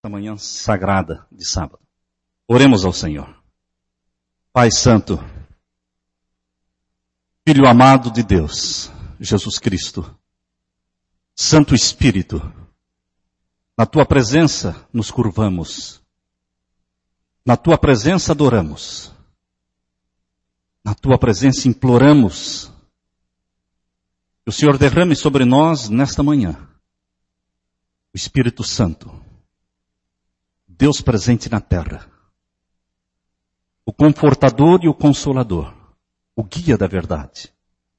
esta manhã sagrada de sábado. Oremos ao Senhor. Pai Santo, Filho amado de Deus, Jesus Cristo, Santo Espírito, na Tua presença nos curvamos, na Tua presença adoramos, na Tua presença imploramos que o Senhor derrame sobre nós nesta manhã o Espírito Santo, Deus presente na terra, o confortador e o consolador, o guia da verdade.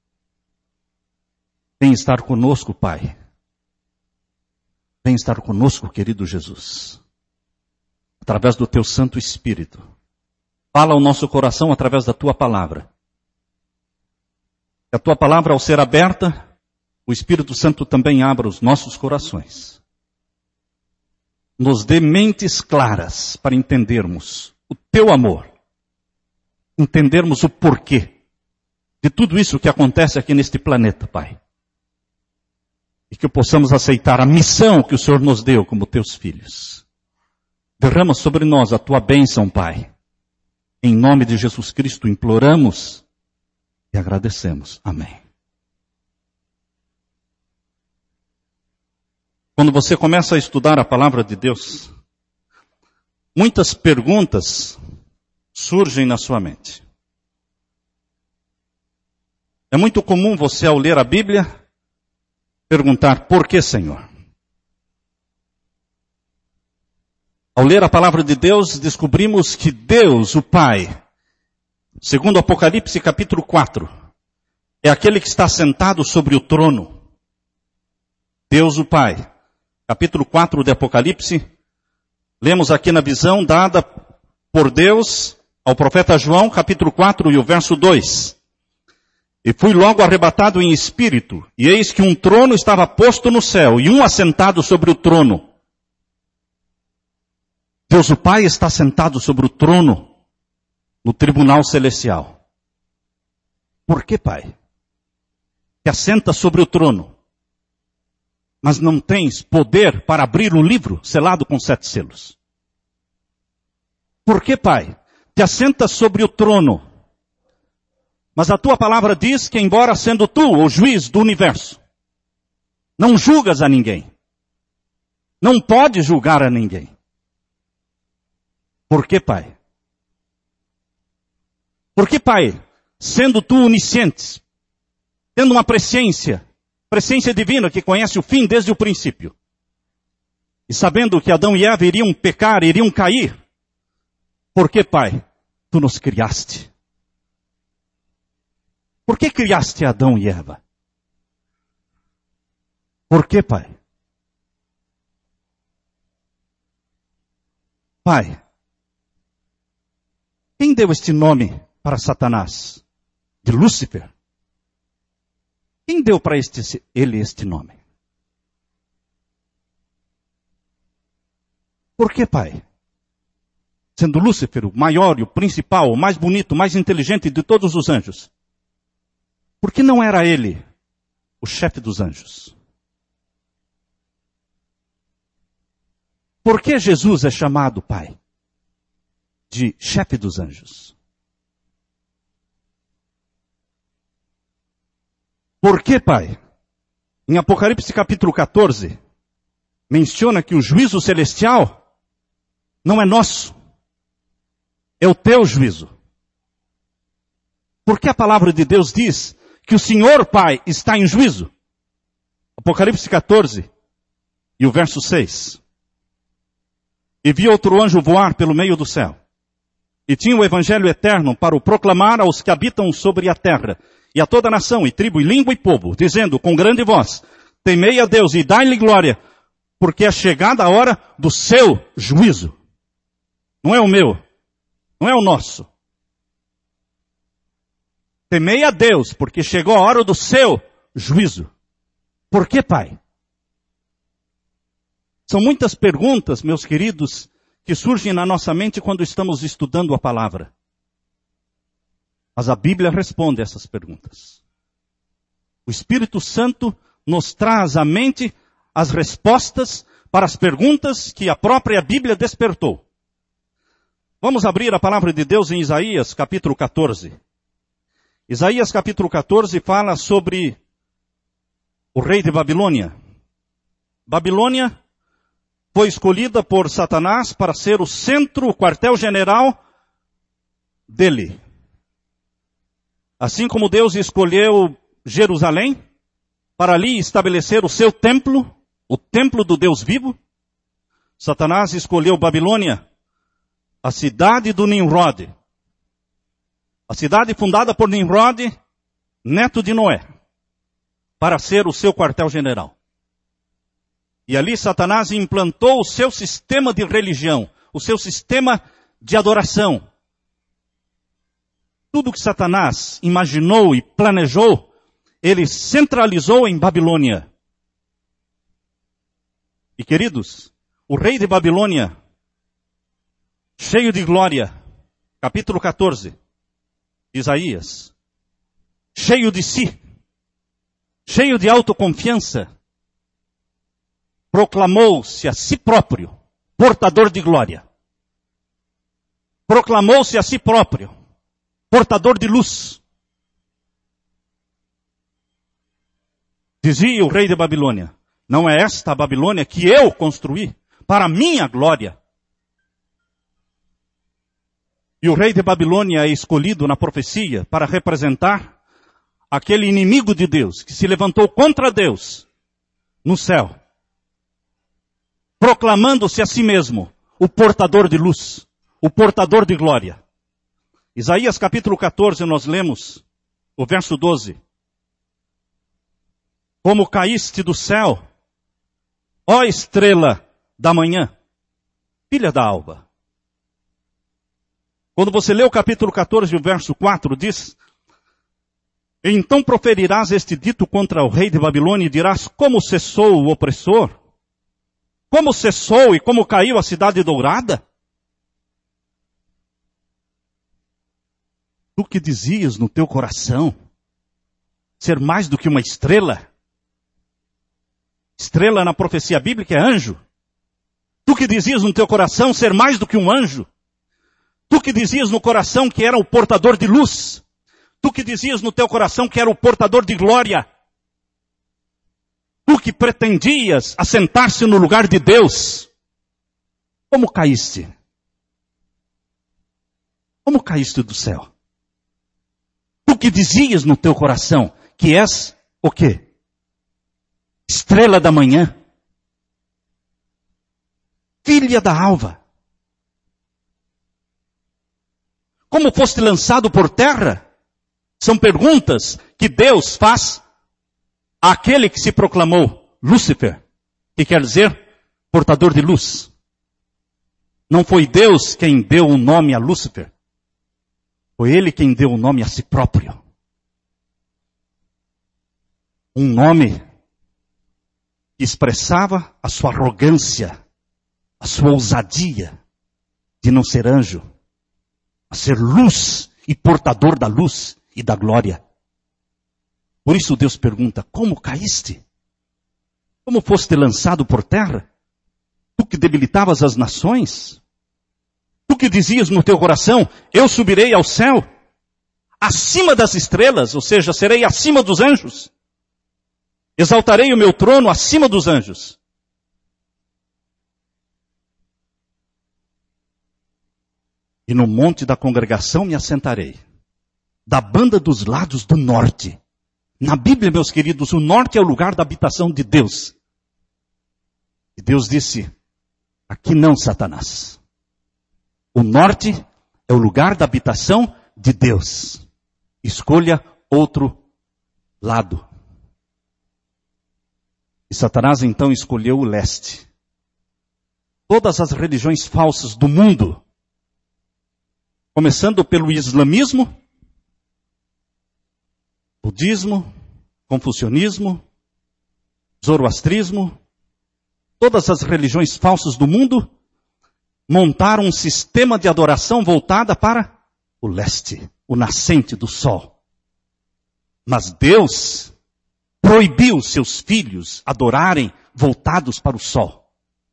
Vem estar conosco, Pai. Vem estar conosco, querido Jesus. Através do Teu Santo Espírito. Fala ao nosso coração através da Tua palavra. Que a Tua palavra, ao ser aberta, o Espírito Santo também abra os nossos corações. Nos dê mentes claras para entendermos o Teu amor. Entendermos o porquê de tudo isso que acontece aqui neste planeta, Pai. E que possamos aceitar a missão que o Senhor nos deu como Teus filhos. Derrama sobre nós a Tua bênção, Pai. Em nome de Jesus Cristo imploramos e agradecemos. Amém. Quando você começa a estudar a palavra de Deus, muitas perguntas surgem na sua mente. É muito comum você, ao ler a Bíblia, perguntar: por que, Senhor? Ao ler a palavra de Deus, descobrimos que Deus, o Pai, segundo Apocalipse capítulo 4, é aquele que está sentado sobre o trono. Deus, o Pai. Capítulo 4 de Apocalipse, lemos aqui na visão dada por Deus ao profeta João, capítulo 4 e o verso 2. E fui logo arrebatado em espírito, e eis que um trono estava posto no céu, e um assentado sobre o trono. Deus o Pai está sentado sobre o trono, no tribunal celestial. Por que, Pai? Que assenta sobre o trono, mas não tens poder para abrir o livro selado com 7 selos. Por que, Pai? Te assentas sobre o trono, mas a Tua palavra diz que, embora sendo Tu o juiz do universo, não julgas a ninguém. Não pode julgar a ninguém. Por que, Pai? Por que, Pai, sendo Tu onisciente, tendo uma presciência divina que conhece o fim desde o princípio, e sabendo que Adão e Eva iriam pecar, iriam cair, por que, Pai, Tu nos criaste? Por que criaste Adão e Eva? Por que, Pai? Pai, quem deu este nome para Satanás? De Lúcifer? Quem deu para ele este nome? Por que, Pai? Sendo Lúcifer o maior e o principal, o mais bonito, o mais inteligente de todos os anjos, por que não era ele o chefe dos anjos? Por que Jesus é chamado, Pai, de chefe dos anjos? Por que, Pai? Em Apocalipse capítulo 14, menciona que o juízo celestial não é nosso, é o Teu juízo. Por que a palavra de Deus diz que o Senhor, Pai, está em juízo? Apocalipse 14 e o verso 6. E vi outro anjo voar pelo meio do céu, e tinha o evangelho eterno para o proclamar aos que habitam sobre a terra, e a toda nação, e tribo, e língua, e povo, dizendo com grande voz: temei a Deus e dai-lhe glória, porque é chegada a hora do seu juízo. Não é o meu, não é o nosso. Temei a Deus, porque chegou a hora do seu juízo. Por que, Pai? São muitas perguntas, meus queridos, que surgem na nossa mente quando estamos estudando a palavra. Mas a Bíblia responde essas perguntas. O Espírito Santo nos traz à mente as respostas para as perguntas que a própria Bíblia despertou. Vamos abrir a palavra de Deus em Isaías, capítulo 14. Isaías, capítulo 14, fala sobre o rei de Babilônia. Babilônia foi escolhida por Satanás para ser o centro, o quartel-general dele. Assim como Deus escolheu Jerusalém para ali estabelecer o seu templo, o templo do Deus vivo, Satanás escolheu Babilônia, a cidade do Nimrod, a cidade fundada por Nimrod, neto de Noé, para ser o seu quartel-general. E ali Satanás implantou o seu sistema de religião, o seu sistema de adoração. Tudo que Satanás imaginou e planejou, ele centralizou em Babilônia. E queridos, o rei de Babilônia, cheio de glória, capítulo 14, Isaías, cheio de si, cheio de autoconfiança, proclamou-se a si próprio portador de glória. Proclamou-se a si próprio portador de luz. Dizia o rei de Babilônia: não é esta a Babilônia que eu construí para minha glória? E o rei de Babilônia é escolhido na profecia para representar aquele inimigo de Deus que se levantou contra Deus no céu, proclamando-se a si mesmo o portador de luz, o portador de glória. Isaías capítulo 14, nós lemos o verso 12. Como caíste do céu, ó estrela da manhã, filha da alva. Quando você lê o capítulo 14, o verso 4, diz: então proferirás este dito contra o rei de Babilônia e dirás: como cessou o opressor? Como cessou e como caiu a cidade dourada? Tu que dizias no teu coração ser mais do que uma estrela. Estrela na profecia bíblica é anjo. Tu que dizias no teu coração ser mais do que um anjo. Tu que dizias no coração que era o portador de luz. Tu que dizias no teu coração que era o portador de glória. Tu que pretendias assentar-se no lugar de Deus. Como caíste? Como caíste do céu? Tu que dizias no teu coração que és o quê? Estrela da manhã. Filha da alva. Como foste lançado por terra? São perguntas que Deus faz àquele que se proclamou Lúcifer, que quer dizer portador de luz. Não foi Deus quem deu o nome a Lúcifer. Foi ele quem deu o nome a si próprio. Um nome que expressava a sua arrogância, a sua ousadia de não ser anjo, a ser luz e portador da luz e da glória. Por isso Deus pergunta: como caíste? Como foste lançado por terra? Tu que debilitavas as nações? Tu que dizias no teu coração: eu subirei ao céu, acima das estrelas, ou seja, serei acima dos anjos. Exaltarei o meu trono acima dos anjos. E no monte da congregação me assentarei, da banda dos lados do norte. Na Bíblia, meus queridos, o norte é o lugar da habitação de Deus. E Deus disse: aqui não, Satanás. O norte é o lugar da habitação de Deus. Escolha outro lado. E Satanás então escolheu o leste. Todas as religiões falsas do mundo, começando pelo islamismo, budismo, confucionismo, zoroastrismo, todas as religiões falsas do mundo montaram um sistema de adoração voltada para o leste, o nascente do sol. Mas Deus proibiu seus filhos adorarem voltados para o sol.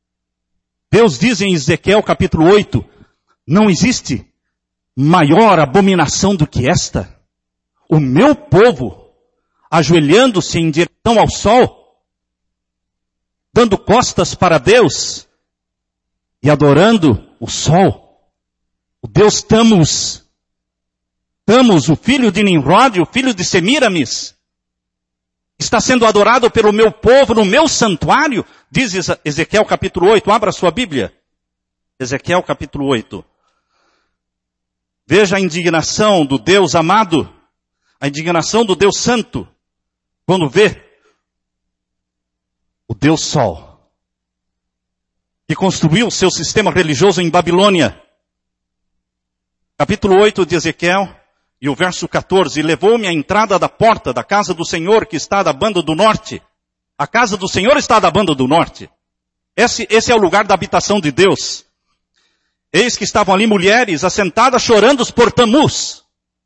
Deus diz em Ezequiel capítulo 8, não existe maior abominação do que esta. O meu povo, ajoelhando-se em direção ao sol, dando costas para Deus e adorando o sol. O Deus Tammuz, o filho de Nimrod, o filho de Semiramis, está sendo adorado pelo meu povo no meu santuário, diz Ezequiel capítulo 8, abra sua Bíblia. Ezequiel capítulo 8. Veja a indignação do Deus amado, a indignação do Deus santo, quando vê o Deus Sol, que construiu o seu sistema religioso em Babilônia. Capítulo 8 de Ezequiel, e o verso 14, levou-me à entrada da porta da casa do Senhor que está da banda do norte. A casa do Senhor está da banda do norte. Esse é o lugar da habitação de Deus. Eis que estavam ali mulheres assentadas chorando por Tammuz.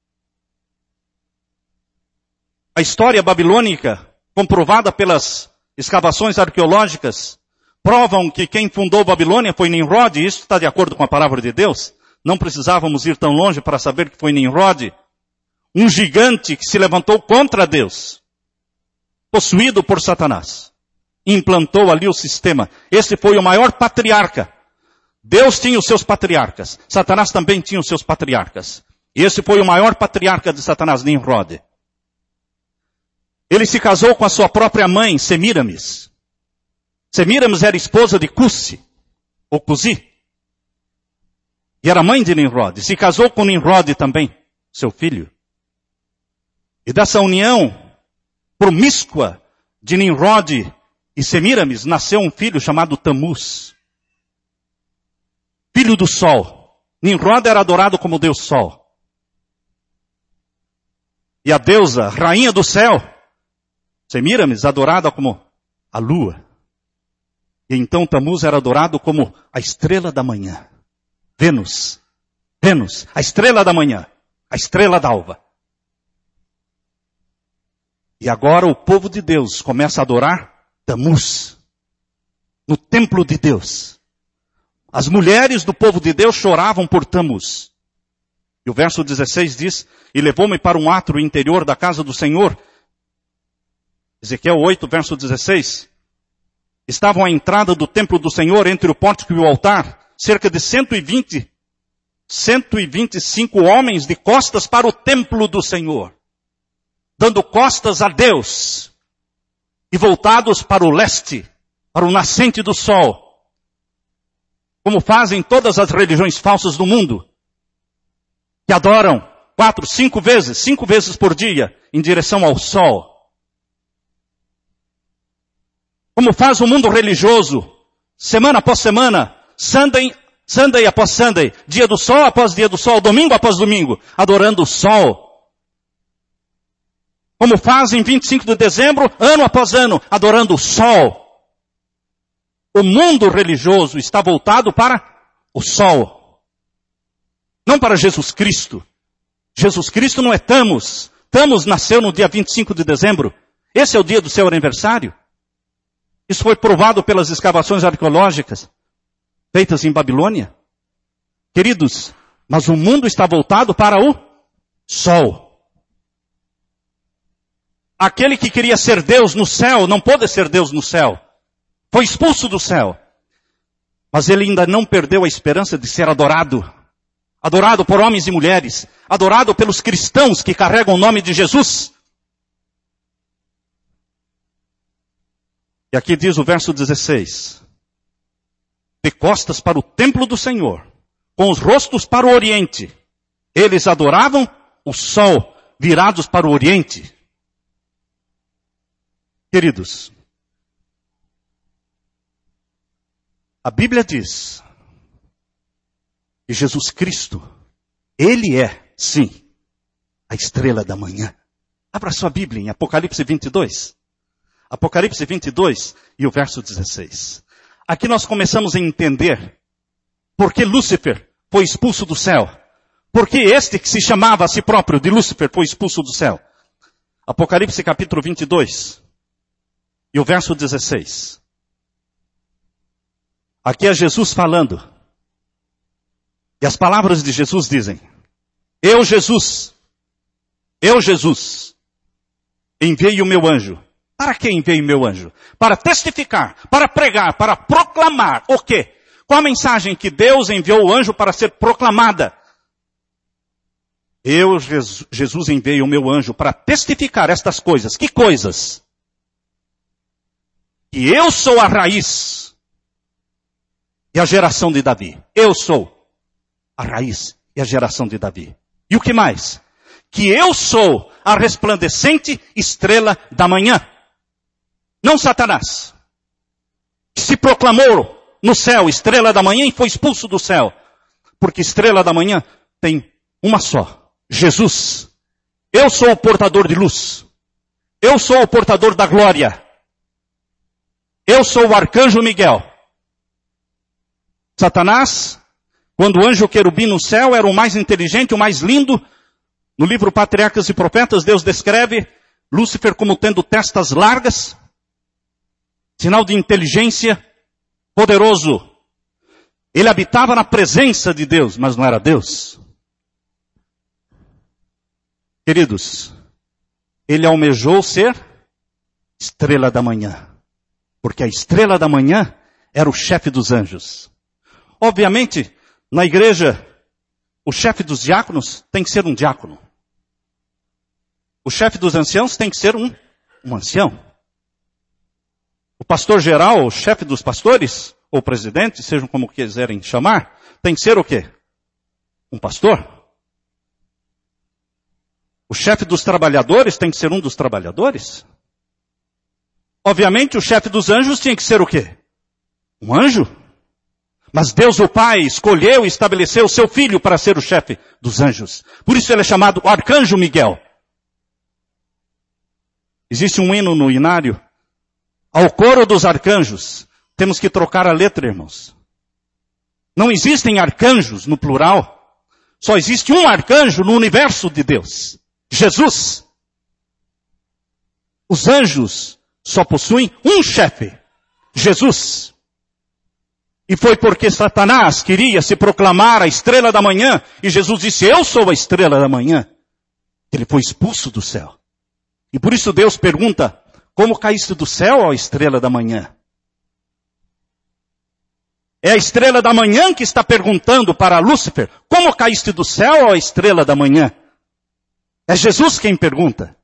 A história babilônica, comprovada pelas escavações arqueológicas, provam que quem fundou Babilônia foi Nimrod, e isso está de acordo com a palavra de Deus. Não precisávamos ir tão longe para saber que foi Nimrod. Um gigante que se levantou contra Deus, possuído por Satanás, implantou ali o sistema. Esse foi o maior patriarca. Deus tinha os seus patriarcas. Satanás também tinha os seus patriarcas. E esse foi o maior patriarca de Satanás, Nimrod. Ele se casou com a sua própria mãe, Semiramis. Semiramis era esposa de Cusi, ou Cusi. E era mãe de Nimrod. Se casou com Nimrod também, seu filho. E dessa união promíscua de Nimrod e Semiramis nasceu um filho chamado Tammuz. Filho do sol. Nimrod era adorado como Deus Sol. E a deusa, rainha do céu, Semiramis, adorada como a lua. E então Tammuz era adorado como a estrela da manhã. Vênus, a estrela da manhã, a estrela d'alva. E agora o povo de Deus começa a adorar Tammuz, no templo de Deus. As mulheres do povo de Deus choravam por Tammuz. E o verso 16 diz, e levou-me para um átrio interior da casa do Senhor. Ezequiel 8, verso 16. Estavam à entrada do templo do Senhor, entre o pórtico e o altar, cerca de 125 homens de costas para o templo do Senhor, dando costas a Deus e voltados para o leste, para o nascente do sol, como fazem todas as religiões falsas do mundo, que adoram 5 vezes por dia em direção ao sol. Como faz o mundo religioso, semana após semana, Sunday após Sunday, dia do sol após dia do sol, domingo após domingo, adorando o sol. Como fazem 25 de dezembro, ano após ano, adorando o sol. O mundo religioso está voltado para o sol. Não para Jesus Cristo. Jesus Cristo não é Tammuz. Tammuz nasceu no dia 25 de dezembro. Esse é o dia do seu aniversário. Isso foi provado pelas escavações arqueológicas feitas em Babilônia. Queridos, mas o mundo está voltado para o sol. Aquele que queria ser Deus no céu, não pôde ser Deus no céu. Foi expulso do céu. Mas ele ainda não perdeu a esperança de ser adorado. Adorado por homens e mulheres. Adorado pelos cristãos que carregam o nome de Jesus. E aqui diz o verso 16. De costas para o templo do Senhor, com os rostos para o oriente. Eles adoravam o sol, virados para o oriente. Queridos, a Bíblia diz que Jesus Cristo, Ele é, sim, a estrela da manhã. Abra sua Bíblia em Apocalipse 22. Apocalipse 22 e o verso 16. Aqui nós começamos a entender por que Lúcifer foi expulso do céu. Por que este que se chamava a si próprio de Lúcifer foi expulso do céu. Apocalipse capítulo 22 e o verso 16. Aqui é Jesus falando. E as palavras de Jesus dizem: Eu, Jesus, enviei o meu anjo. Para que enviei o meu anjo? Para testificar, para pregar, para proclamar. O quê? Qual a mensagem que Deus enviou o anjo para ser proclamada? Eu, Jesus, enviei o meu anjo para testificar estas coisas. Que coisas? Que eu sou a raiz e a geração de Davi. Eu sou a raiz e a geração de Davi. E o que mais? Que eu sou a resplandecente estrela da manhã. Não Satanás, que se proclamou no céu estrela da manhã e foi expulso do céu. Porque estrela da manhã tem uma só: Jesus. Eu sou o portador de luz. Eu sou o portador da glória. Eu sou o arcanjo Miguel. Satanás, quando o anjo querubim no céu era o mais inteligente, o mais lindo, no livro Patriarcas e Profetas, Deus descreve Lúcifer como tendo testas largas, sinal de inteligência, poderoso. Ele habitava na presença de Deus, mas não era Deus. Queridos, ele almejou ser estrela da manhã, porque a estrela da manhã era o chefe dos anjos. Obviamente, na igreja, o chefe dos diáconos tem que ser um diácono. O chefe dos anciãos tem que ser um ancião. O pastor geral, o chefe dos pastores, ou presidente, sejam como quiserem chamar, tem que ser o quê? Um pastor. O chefe dos trabalhadores tem que ser um dos trabalhadores. Obviamente, o chefe dos anjos tinha que ser o quê? Um anjo. Mas Deus o Pai escolheu e estabeleceu o seu filho para ser o chefe dos anjos. Por isso ele é chamado o Arcanjo Miguel. Existe um hino no inário. Ao coro dos arcanjos. Temos que trocar a letra, irmãos. Não existem arcanjos no plural. Só existe um arcanjo no universo de Deus. Jesus. Os anjos só possuem um chefe. Jesus. E foi porque Satanás queria se proclamar a estrela da manhã, e Jesus disse: eu sou a estrela da manhã. Ele foi expulso do céu. E por isso Deus pergunta: como caíste do céu, ó estrela da manhã? É a estrela da manhã que está perguntando para Lúcifer: como caíste do céu, ó estrela da manhã? É Jesus quem pergunta.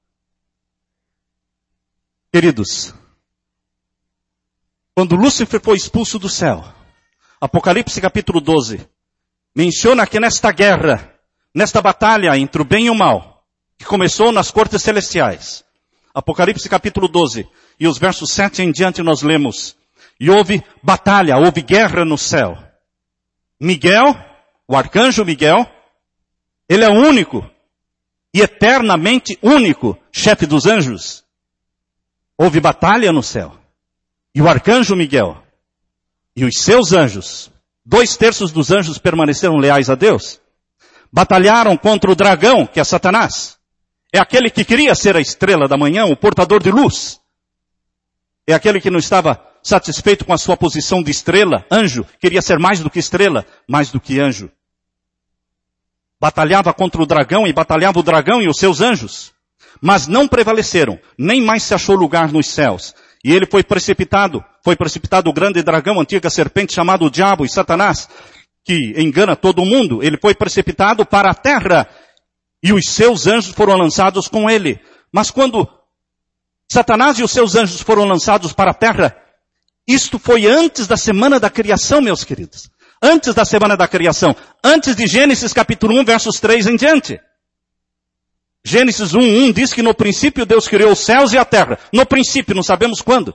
Queridos, quando Lúcifer foi expulso do céu, Apocalipse capítulo 12, menciona que nesta guerra, nesta batalha entre o bem e o mal, que começou nas cortes celestiais, Apocalipse capítulo 12, e os versos 7 em diante nós lemos, e houve batalha, houve guerra no céu. Miguel, o arcanjo Miguel, ele é o único e eternamente único chefe dos anjos. Houve batalha no céu. E o arcanjo Miguel e os seus anjos, 2/3 dos anjos permaneceram leais a Deus, batalharam contra o dragão, que é Satanás. É aquele que queria ser a estrela da manhã, o portador de luz. É aquele que não estava satisfeito com a sua posição de estrela, anjo, queria ser mais do que estrela, mais do que anjo. Batalhava contra o dragão e batalhava o dragão e os seus anjos. Mas não prevaleceram, nem mais se achou lugar nos céus. E ele foi precipitado o grande dragão, a antiga serpente chamado o diabo e Satanás, que engana todo mundo. Ele foi precipitado para a terra e os seus anjos foram lançados com ele. Mas quando Satanás e os seus anjos foram lançados para a terra, isto foi antes da semana da criação, meus queridos. Antes da semana da criação. Antes de Gênesis capítulo 1, versos 3 em diante. Gênesis 1:1 diz que no princípio Deus criou os céus e a terra. No princípio, não sabemos quando.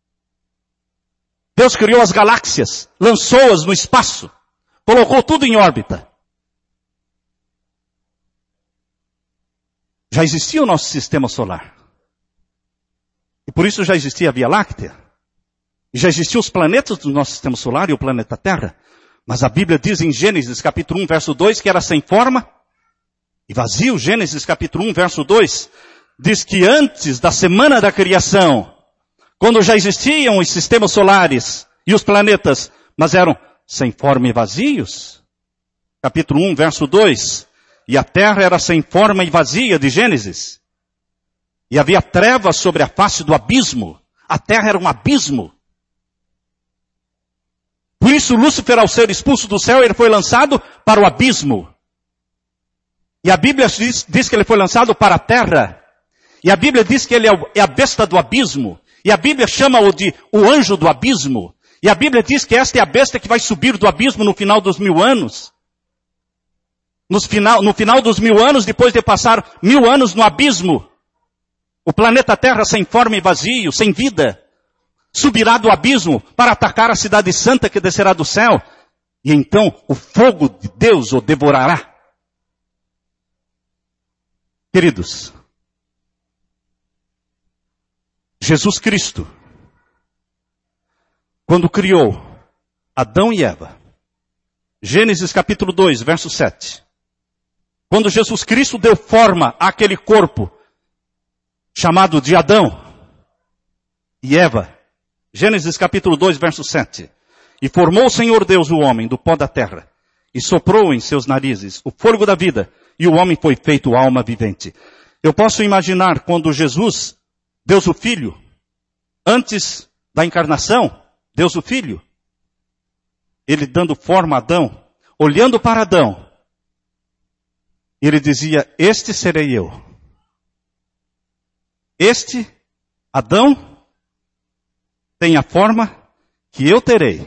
Deus criou as galáxias, lançou-as no espaço, colocou tudo em órbita. Já existia o nosso sistema solar. E por isso já existia a Via Láctea. E já existiam os planetas do nosso sistema solar e o planeta Terra. Mas a Bíblia diz em Gênesis capítulo 1, verso 2, que era sem forma e vazio. Gênesis capítulo 1, verso 2, diz que antes da semana da criação, quando já existiam os sistemas solares e os planetas, mas eram sem forma e vazios. Capítulo 1, verso 2. E a terra era sem forma e vazia, de Gênesis. E havia trevas sobre a face do abismo. A terra era um abismo. Por isso Lúcifer, ao ser expulso do céu, ele foi lançado para o abismo. E a Bíblia diz que ele foi lançado para a terra. E a Bíblia diz que ele é a besta do abismo. E a Bíblia chama-o de o anjo do abismo. E a Bíblia diz que esta é a besta que vai subir do abismo no final dos 1000 anos. No final dos 1000 anos, depois de passar 1000 anos no abismo, o planeta Terra sem forma e vazio, sem vida, subirá do abismo para atacar a cidade santa que descerá do céu. E então o fogo de Deus o devorará. Queridos, Jesus Cristo, quando criou Adão e Eva, Gênesis capítulo 2, verso 7, quando Jesus Cristo deu forma àquele corpo chamado de Adão e Eva, Gênesis capítulo 2, verso 7, e formou o Senhor Deus o homem do pó da terra, e soprou em seus narizes o fôlego da vida, e o homem foi feito alma vivente. Eu posso imaginar quando Jesus, Deus o Filho, antes da encarnação, Deus o Filho, ele dando forma a Adão, olhando para Adão, ele dizia, este serei eu. Este, Adão, tem a forma que eu terei.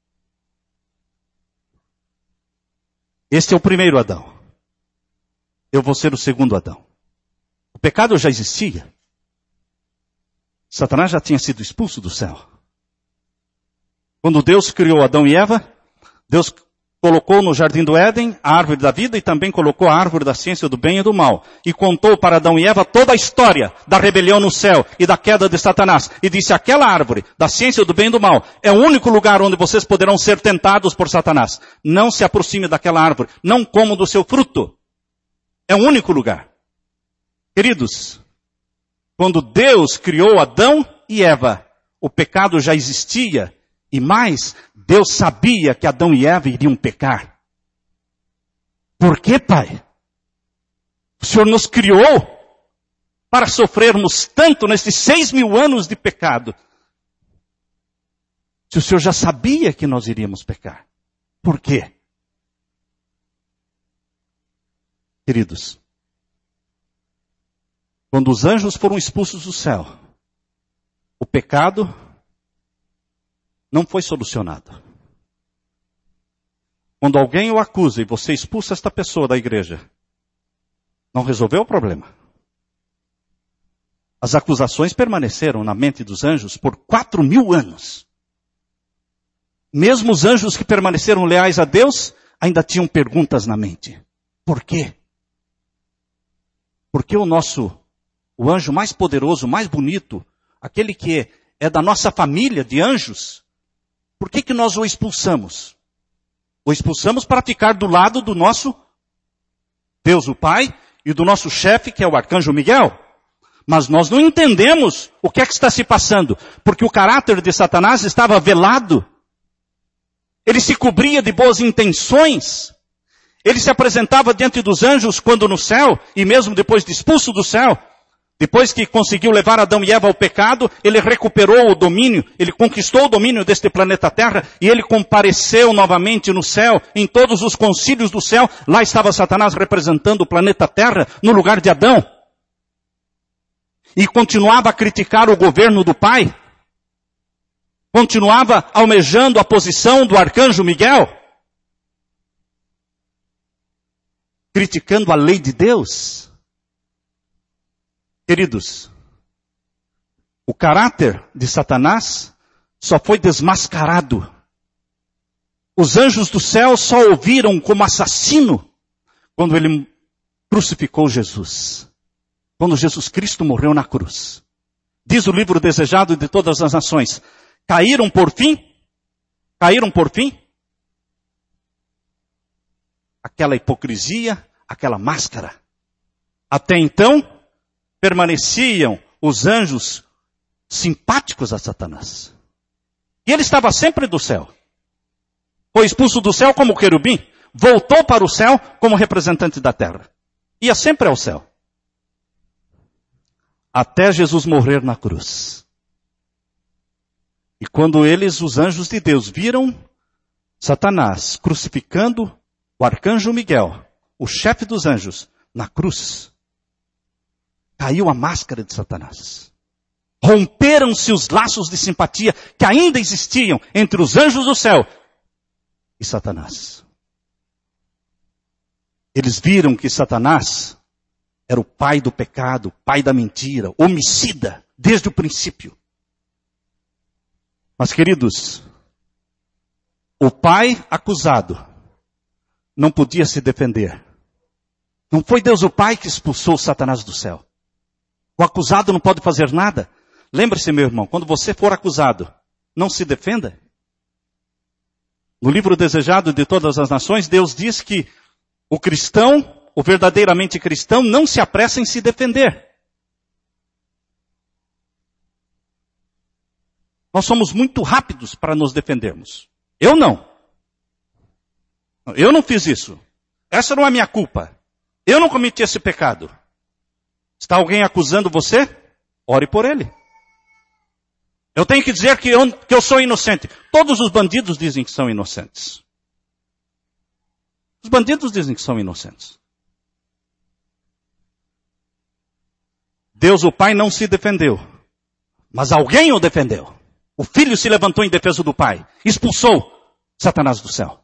Este é o primeiro Adão. Eu vou ser o segundo Adão. O pecado já existia. Satanás já tinha sido expulso do céu. Quando Deus criou Adão e Eva, Deus colocou no jardim do Éden a árvore da vida e também colocou a árvore da ciência do bem e do mal. E contou para Adão e Eva toda a história da rebelião no céu e da queda de Satanás. E disse, aquela árvore da ciência do bem e do mal é o único lugar onde vocês poderão ser tentados por Satanás. Não se aproxime daquela árvore. Não comam do seu fruto. É o único lugar. Queridos, quando Deus criou Adão e Eva, o pecado já existia. E mais, Deus sabia que Adão e Eva iriam pecar. Por quê, Pai? O Senhor nos criou para sofrermos tanto nesses 6.000 anos de pecado. Se o Senhor já sabia que nós iríamos pecar. Por quê? Queridos, quando os anjos foram expulsos do céu, o pecado não foi solucionado. Quando alguém o acusa e você expulsa esta pessoa da igreja, não resolveu o problema. As acusações permaneceram na mente dos anjos por 4.000 anos. Mesmo os anjos que permaneceram leais a Deus, ainda tinham perguntas na mente. Por quê? Porque o anjo mais poderoso, mais bonito, aquele que é da nossa família de anjos, por que nós o expulsamos? O expulsamos para ficar do lado do nosso Deus o Pai e do nosso chefe, que é o arcanjo Miguel. Mas nós não entendemos o que é que está se passando, porque o caráter de Satanás estava velado. Ele se cobria de boas intenções. Ele se apresentava diante dos anjos quando no céu, e mesmo depois de expulso do céu, depois que conseguiu levar Adão e Eva ao pecado, ele recuperou o domínio, ele conquistou o domínio deste planeta Terra, e ele compareceu novamente no céu, em todos os concílios do céu. Lá estava Satanás representando o planeta Terra, no lugar de Adão. E continuava a criticar o governo do Pai. Continuava almejando a posição do arcanjo Miguel. Criticando a lei de Deus. Queridos, o caráter de Satanás só foi desmascarado. Os anjos do céu só o viram como assassino quando ele crucificou Jesus. Quando Jesus Cristo morreu na cruz. Diz o livro desejado de todas as nações, caíram por fim, aquela hipocrisia, aquela máscara. Até então, permaneciam os anjos simpáticos a Satanás. E ele estava sempre do céu. Foi expulso do céu como querubim. Voltou para o céu como representante da terra. Ia sempre ao céu. Até Jesus morrer na cruz. E quando eles, os anjos de Deus, viram Satanás crucificando o arcanjo Miguel, o chefe dos anjos, na cruz, caiu a máscara de Satanás. Romperam-se os laços de simpatia que ainda existiam entre os anjos do céu e Satanás. Eles viram que Satanás era o pai do pecado, pai da mentira, homicida, desde o princípio. Mas, queridos, o pai acusado não podia se defender. Não foi Deus o Pai que expulsou Satanás do céu. O acusado não pode fazer nada. Lembre-se, meu irmão, quando você for acusado, não se defenda. No livro Desejado de Todas as Nações, Deus diz que o cristão, o verdadeiramente cristão, não se apressa em se defender. Nós somos muito rápidos para nos defendermos. Eu não. Eu não fiz isso. Essa não é minha culpa. Eu não cometi esse pecado. Está alguém acusando você? Ore por ele. Eu tenho que dizer que eu sou inocente. Todos os bandidos dizem que são inocentes. Os bandidos dizem que são inocentes. Deus, o Pai, não se defendeu. Mas alguém o defendeu. O Filho se levantou em defesa do Pai. Expulsou Satanás do céu.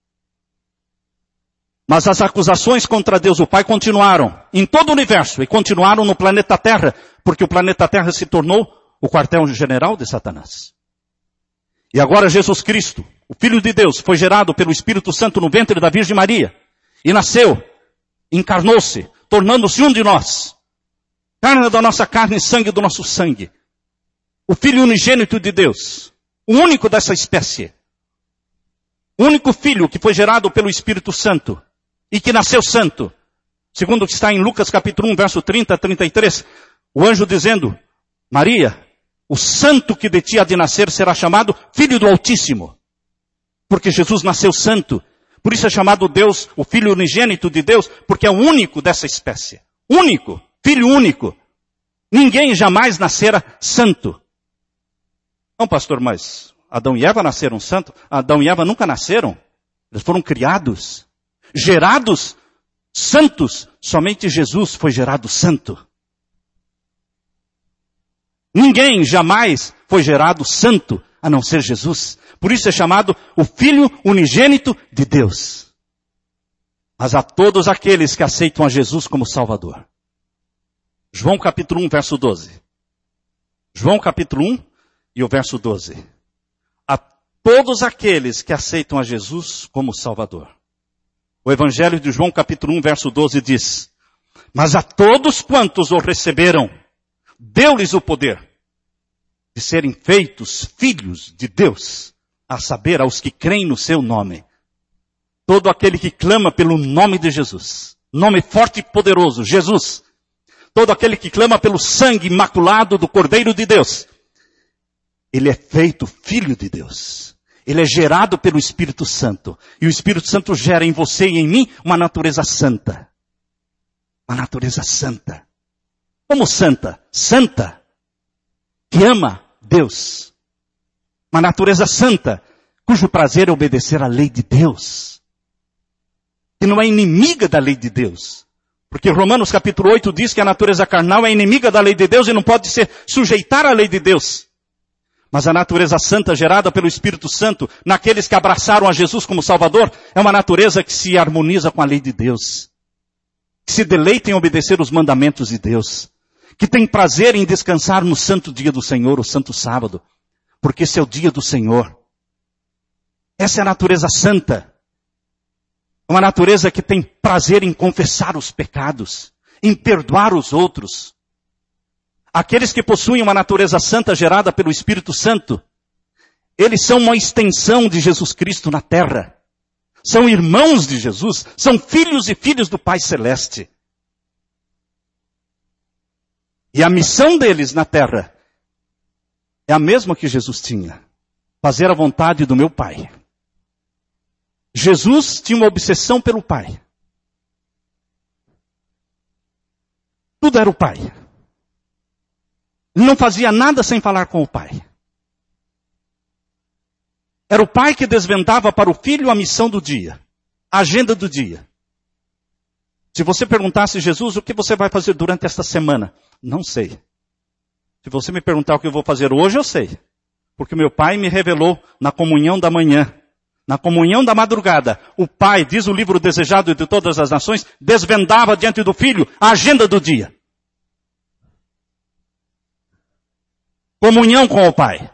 Mas as acusações contra Deus, o Pai, continuaram em todo o universo. E continuaram no planeta Terra. Porque o planeta Terra se tornou o quartel-general de Satanás. E agora Jesus Cristo, o Filho de Deus, foi gerado pelo Espírito Santo no ventre da Virgem Maria. E nasceu, encarnou-se, tornando-se um de nós. Carne da nossa carne e sangue do nosso sangue. O Filho unigênito de Deus. O único dessa espécie. O único Filho que foi gerado pelo Espírito Santo. E que nasceu santo. Segundo o que está em Lucas capítulo 1, verso 30 a 33. O anjo dizendo, Maria, o santo que de ti há de nascer será chamado Filho do Altíssimo. Porque Jesus nasceu santo. Por isso é chamado Deus, o Filho unigênito de Deus, porque é o único dessa espécie. Único. Filho único. Ninguém jamais nascera santo. Não, pastor, mas Adão e Eva nasceram santos? Adão e Eva nunca nasceram. Eles foram criados. Gerados santos. Somente Jesus foi gerado santo. Ninguém jamais foi gerado santo, a não ser Jesus. Por isso é chamado o Filho unigênito de Deus. Mas a todos aqueles que aceitam a Jesus como Salvador. João capítulo 1, verso 12. João capítulo 1 e o verso 12. A todos aqueles que aceitam a Jesus como Salvador. O Evangelho de João capítulo 1, verso 12 diz, mas a todos quantos o receberam, deu-lhes o poder de serem feitos filhos de Deus, a saber, aos que creem no seu nome. Todo aquele que clama pelo nome de Jesus, nome forte e poderoso, Jesus. Todo aquele que clama pelo sangue imaculado do Cordeiro de Deus, ele é feito filho de Deus. Ele é gerado pelo Espírito Santo. E o Espírito Santo gera em você e em mim uma natureza santa. Uma natureza santa. Como santa? Santa. Que ama Deus. Uma natureza santa, cujo prazer é obedecer à lei de Deus. Que não é inimiga da lei de Deus. Porque Romanos capítulo 8 diz que a natureza carnal é inimiga da lei de Deus e não pode se sujeitar à lei de Deus. Mas a natureza santa gerada pelo Espírito Santo, naqueles que abraçaram a Jesus como Salvador, é uma natureza que se harmoniza com a lei de Deus. Que se deleita em obedecer os mandamentos de Deus. Que tem prazer em descansar no santo dia do Senhor, o santo sábado. Porque esse é o dia do Senhor. Essa é a natureza santa. Uma natureza que tem prazer em confessar os pecados. Em perdoar os outros. Aqueles que possuem uma natureza santa gerada pelo Espírito Santo, eles são uma extensão de Jesus Cristo na terra. São irmãos de Jesus, são filhos e filhas do Pai Celeste. E a missão deles na terra é a mesma que Jesus tinha. Fazer a vontade do meu Pai. Jesus tinha uma obsessão pelo Pai. Tudo era o Pai. Ele não fazia nada sem falar com o Pai. Era o Pai que desvendava para o Filho a missão do dia, a agenda do dia. Se você perguntasse, Jesus, o que você vai fazer durante esta semana? Não sei. Se você me perguntar o que eu vou fazer hoje, eu sei. Porque meu Pai me revelou na comunhão da manhã, na comunhão da madrugada. O Pai, diz o livro Desejado de Todas as Nações, desvendava diante do Filho a agenda do dia. Comunhão com o Pai.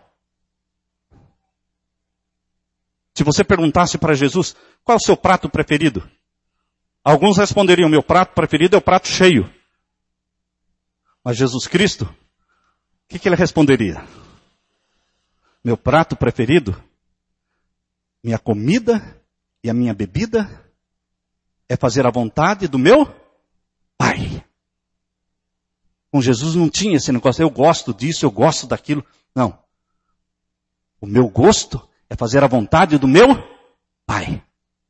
Se você perguntasse para Jesus, qual é o seu prato preferido? Alguns responderiam, meu prato preferido é o prato cheio. Mas Jesus Cristo, o que ele responderia? Meu prato preferido, minha comida e a minha bebida é fazer a vontade do meu Pai. Com Jesus não tinha esse negócio, eu gosto disso, eu gosto daquilo. Não. O meu gosto é fazer a vontade do meu Pai.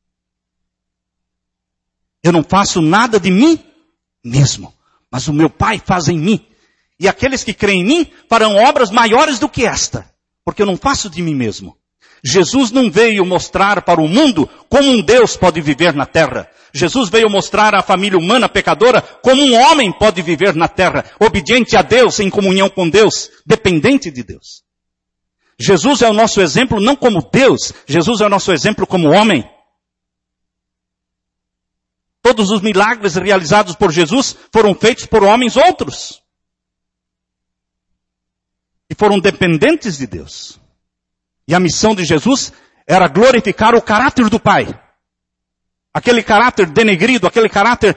Eu não faço nada de mim mesmo, mas o meu Pai faz em mim. E aqueles que creem em mim farão obras maiores do que esta, porque eu não faço de mim mesmo. Jesus não veio mostrar para o mundo como um Deus pode viver na terra. Jesus veio mostrar à família humana pecadora como um homem pode viver na terra, obediente a Deus, em comunhão com Deus, dependente de Deus. Jesus é o nosso exemplo não como Deus, Jesus é o nosso exemplo como homem. Todos os milagres realizados por Jesus foram feitos por homens outros. E foram dependentes de Deus. E a missão de Jesus era glorificar o caráter do Pai. Aquele caráter denegrido, aquele caráter...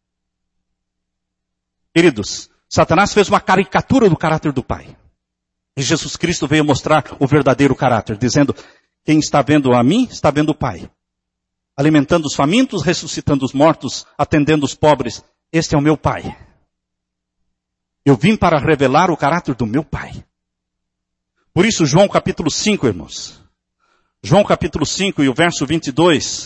Queridos, Satanás fez uma caricatura do caráter do Pai. E Jesus Cristo veio mostrar o verdadeiro caráter, dizendo, quem está vendo a mim, está vendo o Pai. Alimentando os famintos, ressuscitando os mortos, atendendo os pobres. Este é o meu Pai. Eu vim para revelar o caráter do meu Pai. Por isso, João capítulo 5, irmãos. João capítulo 5 e o verso 22.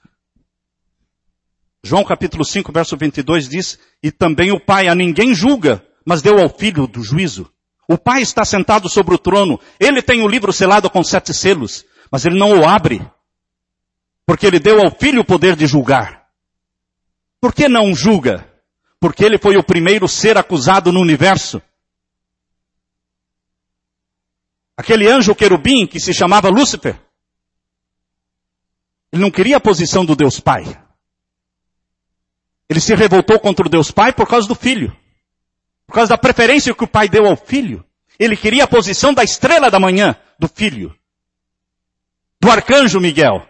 João capítulo 5, verso 22 diz, e também o Pai a ninguém julga, mas deu ao Filho do juízo. O Pai está sentado sobre o trono. Ele tem o livro selado com 7 selos, mas ele não o abre. Porque ele deu ao Filho o poder de julgar. Por que não julga? Porque ele foi o primeiro ser acusado no universo. Aquele anjo querubim que se chamava Lúcifer. Ele não queria a posição do Deus Pai. Ele se revoltou contra o Deus Pai por causa do Filho. Por causa da preferência que o Pai deu ao Filho. Ele queria a posição da estrela da manhã, do Filho. Do arcanjo Miguel.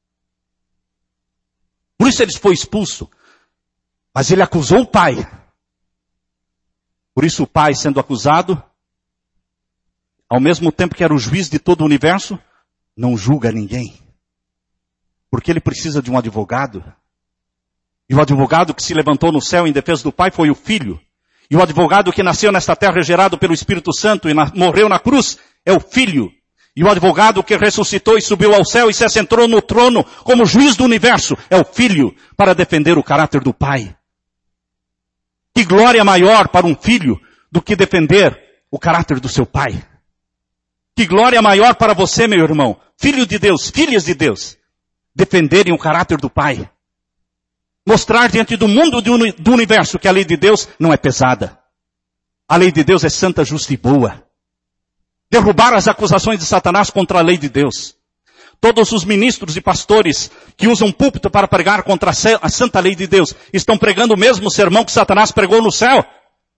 Por isso ele foi expulso. Mas ele acusou o Pai. Por isso o Pai, sendo acusado, ao mesmo tempo que era o juiz de todo o universo, não julga ninguém. Porque ele precisa de um advogado. E o advogado que se levantou no céu em defesa do Pai foi o Filho. E o advogado que nasceu nesta terra gerado pelo Espírito Santo e morreu na cruz é o Filho. E o advogado que ressuscitou e subiu ao céu e se assentou no trono como juiz do universo é o Filho, para defender o caráter do Pai. Que glória maior para um filho do que defender o caráter do seu pai. Que glória maior para você, meu irmão, filho de Deus, filhas de Deus, defenderem o caráter do Pai. Mostrar diante do mundo do universo que a lei de Deus não é pesada. A lei de Deus é santa, justa e boa. Derrubar as acusações de Satanás contra a lei de Deus. Todos os ministros e pastores que usam púlpito para pregar contra a santa lei de Deus estão pregando o mesmo sermão que Satanás pregou no céu.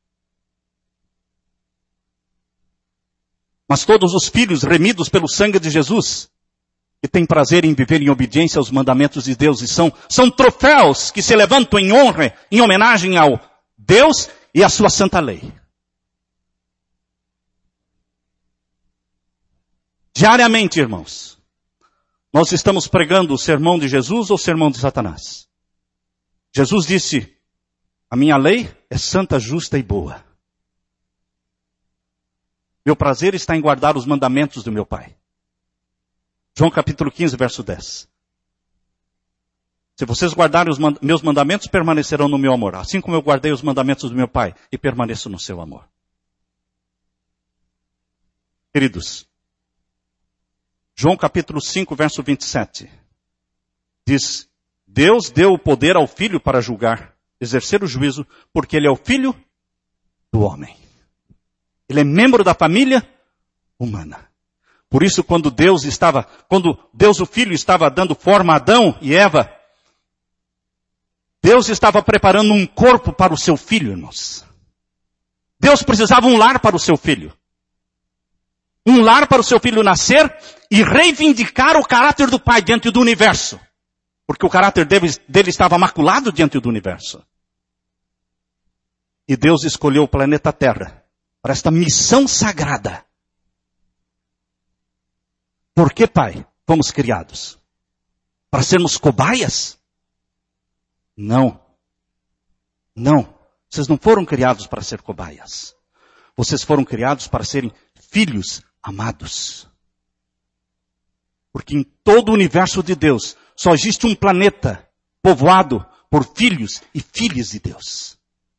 Mas todos os filhos remidos pelo sangue de Jesus, que têm prazer em viver em obediência aos mandamentos de Deus, e são troféus que se levantam em honra, em homenagem ao Deus e à sua santa lei. Diariamente, irmãos, nós estamos pregando o sermão de Jesus ou o sermão de Satanás? Jesus disse, a minha lei é santa, justa e boa. Meu prazer está em guardar os mandamentos do meu Pai. João capítulo 15, verso 10. Se vocês guardarem os meus mandamentos, permanecerão no meu amor. Assim como eu guardei os mandamentos do meu Pai e permaneço no seu amor. Queridos, João capítulo 5, verso 27. Diz, Deus deu o poder ao Filho para julgar, exercer o juízo, porque Ele é o Filho do homem. Ele é membro da família humana. Por isso, quando Deus o Filho estava dando forma a Adão e Eva, Deus estava preparando um corpo para o seu filho, irmãos. Deus precisava um lar para o seu filho. Um lar para o seu filho nascer e reivindicar o caráter do Pai diante do universo. Porque o caráter dele estava maculado diante do universo. E Deus escolheu o planeta Terra para esta missão sagrada. Por que, Pai, fomos criados? Para sermos cobaias? Não. Não. Vocês não foram criados para ser cobaias. Vocês foram criados para serem filhos amados. Porque em todo o universo de Deus, só existe um planeta povoado por filhos e filhas de Deus.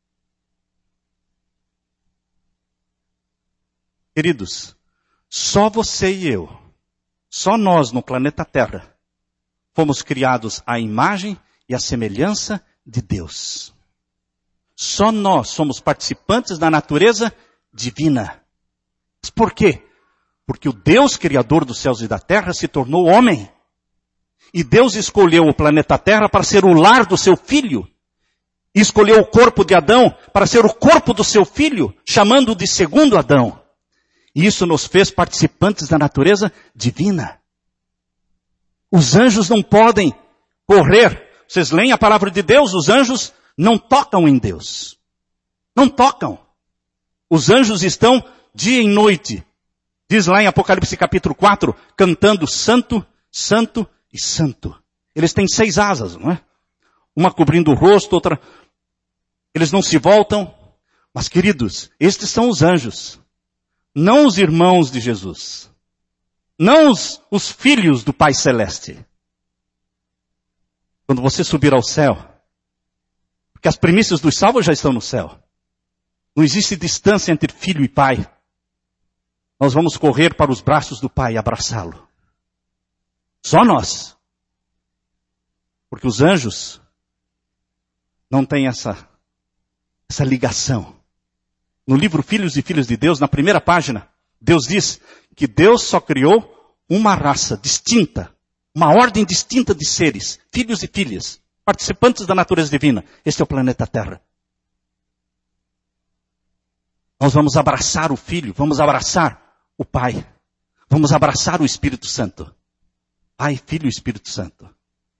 Queridos, só você e eu, só nós no planeta Terra, fomos criados à imagem e à semelhança de Deus. Só nós somos participantes da natureza divina. Por quê? Porque o Deus Criador dos céus e da terra se tornou homem. E Deus escolheu o planeta Terra para ser o lar do seu filho. E escolheu o corpo de Adão para ser o corpo do seu filho, chamando-o de segundo Adão. E isso nos fez participantes da natureza divina. Os anjos não podem correr. Vocês leem a palavra de Deus, os anjos não tocam em Deus. Não tocam. Os anjos estão dia e noite. Diz lá em Apocalipse capítulo 4, cantando santo, santo e santo. Eles têm 6 asas, não é? Uma cobrindo o rosto, outra... Eles não se voltam. Mas queridos, estes são os anjos. Não os irmãos de Jesus. Não os filhos do Pai Celeste. Quando você subir ao céu, porque as primícias dos salvos já estão no céu. Não existe distância entre filho e pai. Nós vamos correr para os braços do Pai e abraçá-lo. Só nós. Porque os anjos não têm essa ligação. No livro Filhos e Filhas de Deus, na primeira página, Deus diz que Deus só criou uma raça distinta, uma ordem distinta de seres, filhos e filhas, participantes da natureza divina. Este é o planeta Terra. Nós vamos abraçar o Filho, vamos abraçar o Pai, vamos abraçar o Espírito Santo. Pai, Filho e Espírito Santo.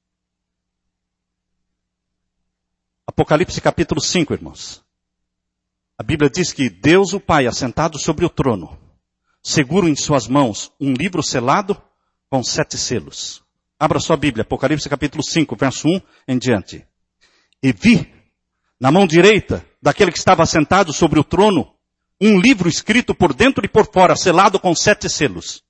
Apocalipse capítulo 5, irmãos. A Bíblia diz que Deus, o Pai, assentado sobre o trono, segura em suas mãos um livro selado com 7 selos. Abra sua Bíblia, Apocalipse capítulo 5, verso 1 em diante. E vi, na mão direita daquele que estava assentado sobre o trono, um livro escrito por dentro e por fora, selado com 7 selos.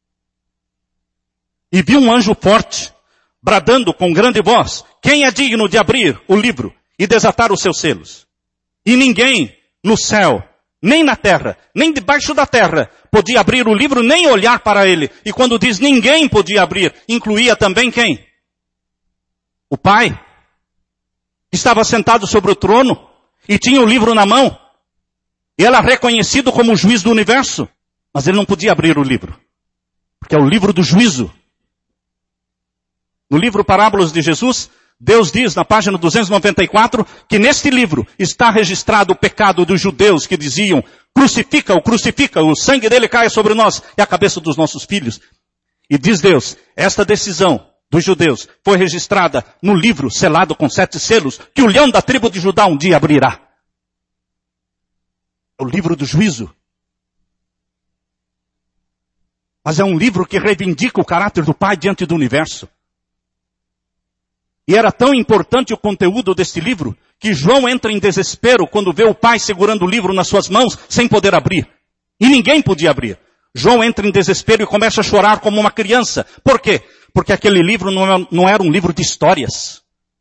E vi um anjo forte, bradando com grande voz, quem é digno de abrir o livro e desatar os seus selos? E ninguém no céu, nem na terra, nem debaixo da terra, podia abrir o livro, nem olhar para ele. E quando diz ninguém podia abrir, incluía também quem? O Pai. Estava sentado sobre o trono e tinha o livro na mão. E ele era reconhecido como o juiz do universo. Mas ele não podia abrir o livro. Porque é o livro do juízo. No livro Parábolas de Jesus, Deus diz na página 294 que neste livro está registrado o pecado dos judeus que diziam crucifica-o, crucifica-o, o sangue dele caia sobre nós e a cabeça dos nossos filhos. E diz Deus, esta decisão dos judeus foi registrada no livro selado com 7 selos que o leão da tribo de Judá um dia abrirá. O livro do juízo. Mas é um livro que reivindica o caráter do Pai diante do universo. E era tão importante o conteúdo deste livro que João entra em desespero quando vê o Pai segurando o livro nas suas mãos sem poder abrir. E ninguém podia abrir. João entra em desespero e começa a chorar como uma criança. Por quê? Porque aquele livro não era um livro de histórias.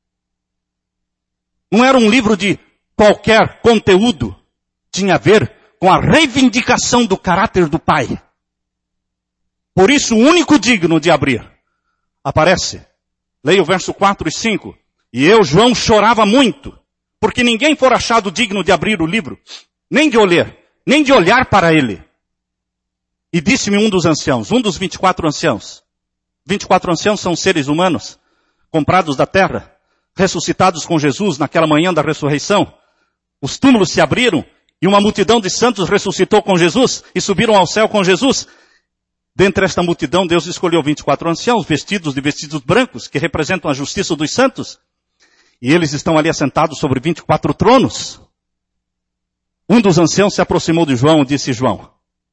Não era um livro de qualquer conteúdo. Tinha a ver com a reivindicação do caráter do Pai. Por isso, o único digno de abrir aparece. Leia o verso 4 e 5. E eu, João, chorava muito, porque ninguém for achado digno de abrir o livro, nem de ler, nem de olhar para ele. E disse-me um dos anciãos, um dos 24 anciãos. 24 anciãos são seres humanos, comprados da terra, ressuscitados com Jesus naquela manhã da ressurreição. Os túmulos se abriram e uma multidão de santos ressuscitou com Jesus e subiram ao céu com Jesus. Dentre esta multidão, Deus escolheu 24 anciãos, vestidos de vestidos brancos, que representam a justiça dos santos. E eles estão ali assentados sobre 24 tronos. Um dos anciãos se aproximou de João e disse, João,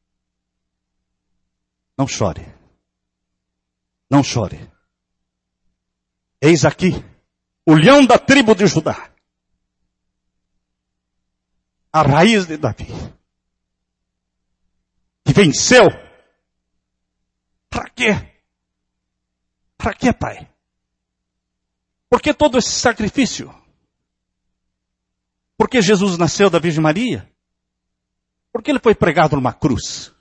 não chore. Não chore. Eis aqui o leão da tribo de Judá. A raiz de Davi. Que venceu. Para quê? Para quê, Pai? Por que todo esse sacrifício? Por que Jesus nasceu da Virgem Maria? Por que ele foi pregado numa cruz?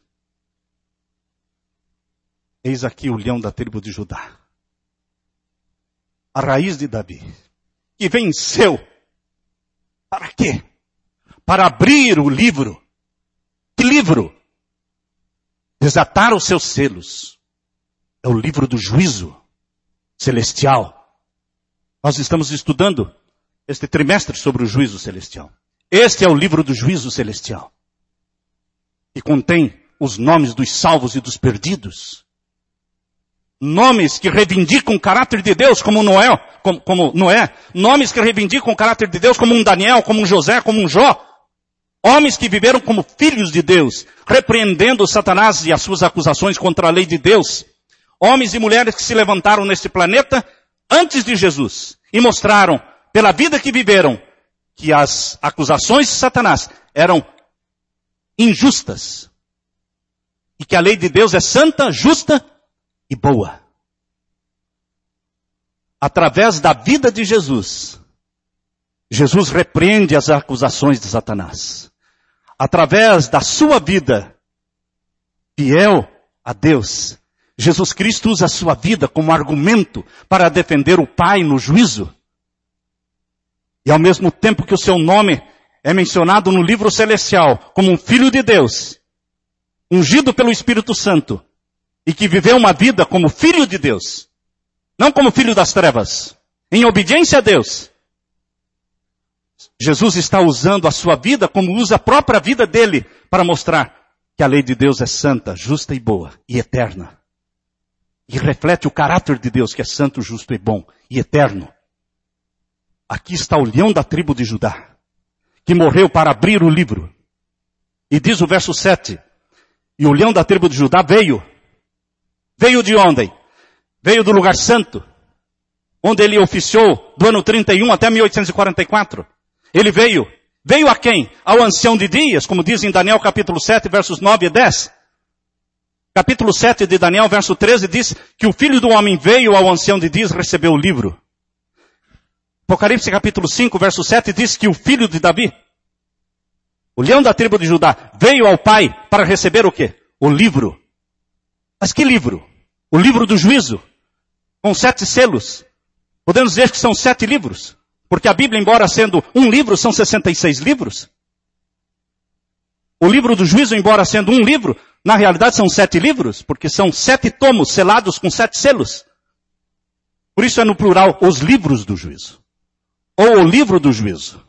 Eis aqui o leão da tribo de Judá. A raiz de Davi. Que venceu. Para quê? Para abrir o livro. Que livro? Desatar os seus selos. É o livro do juízo celestial. Nós estamos estudando este trimestre sobre o juízo celestial. Este é o livro do juízo celestial. Que contém os nomes dos salvos e dos perdidos. Nomes que reivindicam o caráter de Deus, como Noé. Nomes que reivindicam o caráter de Deus, como um Daniel, como um José, como um Jó. Homens que viveram como filhos de Deus, repreendendo Satanás e as suas acusações contra a lei de Deus. Homens e mulheres que se levantaram neste planeta antes de Jesus e mostraram, pela vida que viveram, que as acusações de Satanás eram injustas. E que a lei de Deus é santa, justa e boa. Através da vida de Jesus, Jesus repreende as acusações de Satanás. Através da sua vida, fiel a Deus, Jesus Cristo usa a sua vida como argumento para defender o Pai no juízo. E ao mesmo tempo que o seu nome é mencionado no livro celestial como um filho de Deus, ungido pelo Espírito Santo, e que viveu uma vida como filho de Deus, não como filho das trevas, em obediência a Deus. Jesus está usando a sua vida como usa a própria vida dele para mostrar que a lei de Deus é santa, justa e boa e eterna. E reflete o caráter de Deus que é santo, justo e bom e eterno. Aqui está o leão da tribo de Judá, que morreu para abrir o livro. E diz o verso 7, e o leão da tribo de Judá veio. Veio de onde? Veio do lugar santo, onde ele oficiou do ano 31 até 1844. Ele veio. Veio a quem? Ao ancião de dias, como diz em Daniel capítulo 7, versos 9 e 10. Capítulo 7 de Daniel, verso 13, diz que o Filho do Homem veio ao ancião de dias receber o livro. Apocalipse capítulo 5, verso 7, diz que o Filho de Davi, o leão da tribo de Judá, veio ao Pai para receber o quê? O livro. Mas que livro? O livro do juízo, com 7 selos. Podemos dizer que são 7 livros. Porque a Bíblia, embora sendo um livro, são 66 livros. O livro do juízo, embora sendo um livro, na realidade são 7 livros, porque são 7 tomos selados com 7 selos. Por isso é no plural, os livros do juízo. Ou o livro do juízo.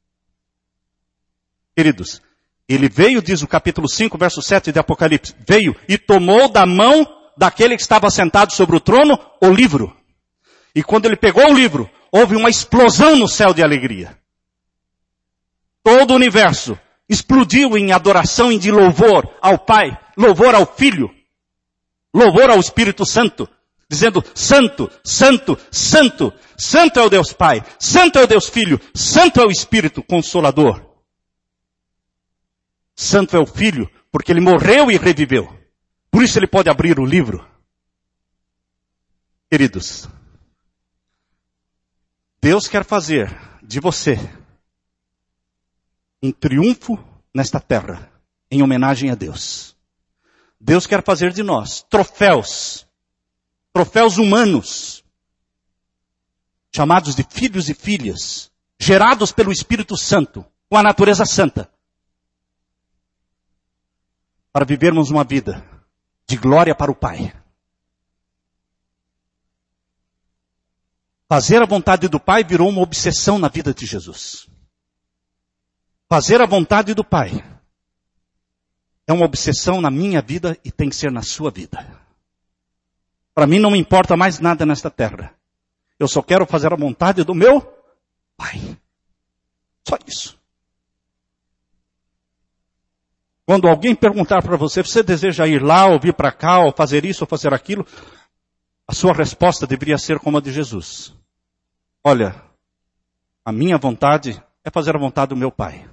Queridos, ele veio, diz o capítulo 5, verso 7 de Apocalipse, veio e tomou da mão daquele que estava sentado sobre o trono o livro. E quando ele pegou o livro, houve uma explosão no céu de alegria. Todo o universo explodiu em adoração e de louvor ao Pai, louvor ao Filho, louvor ao Espírito Santo, dizendo, Santo, Santo, Santo, Santo é o Deus Pai, Santo é o Deus Filho, Santo é o Espírito Consolador. Santo é o Filho, porque ele morreu e reviveu. Por isso ele pode abrir o livro. Queridos, Deus quer fazer de você em triunfo nesta terra, em homenagem a Deus. Deus quer fazer de nós troféus humanos, chamados de filhos e filhas, gerados pelo Espírito Santo, com a natureza santa, para vivermos uma vida de glória para o Pai. Fazer a vontade do Pai virou uma obsessão na vida de Jesus. Fazer a vontade do Pai é uma obsessão na minha vida e tem que ser na sua vida. Para mim não me importa mais nada nesta terra. Eu só quero fazer a vontade do meu Pai. Só isso. Quando alguém perguntar para você, você deseja ir lá, ou vir para cá, ou fazer isso, ou fazer aquilo, a sua resposta deveria ser como a de Jesus. Olha, a minha vontade é fazer a vontade do meu Pai.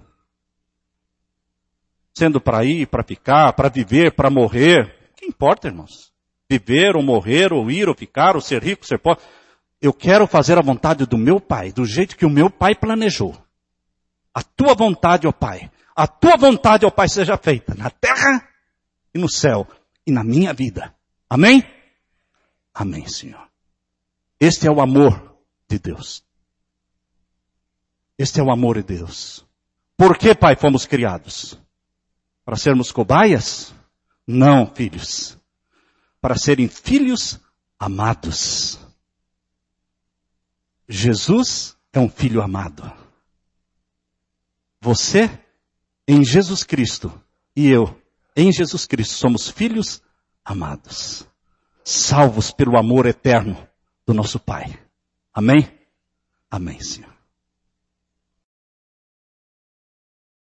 Sendo para ir, para ficar, para viver, para morrer, o que importa, irmãos? Viver, ou morrer, ou ir, ou ficar, ou ser rico, ser pobre. Eu quero fazer a vontade do meu Pai, do jeito que o meu Pai planejou. A tua vontade, ó Pai. A tua vontade, ó Pai, seja feita na terra e no céu e na minha vida. Amém? Amém, Senhor. Este é o amor de Deus. Este é o amor de Deus. Por que, Pai, fomos criados? Para sermos cobaias? Não, filhos. Para serem filhos amados. Jesus é um filho amado. Você, em Jesus Cristo, e eu, em Jesus Cristo, somos filhos amados. Salvos pelo amor eterno do nosso Pai. Amém? Amém, Senhor.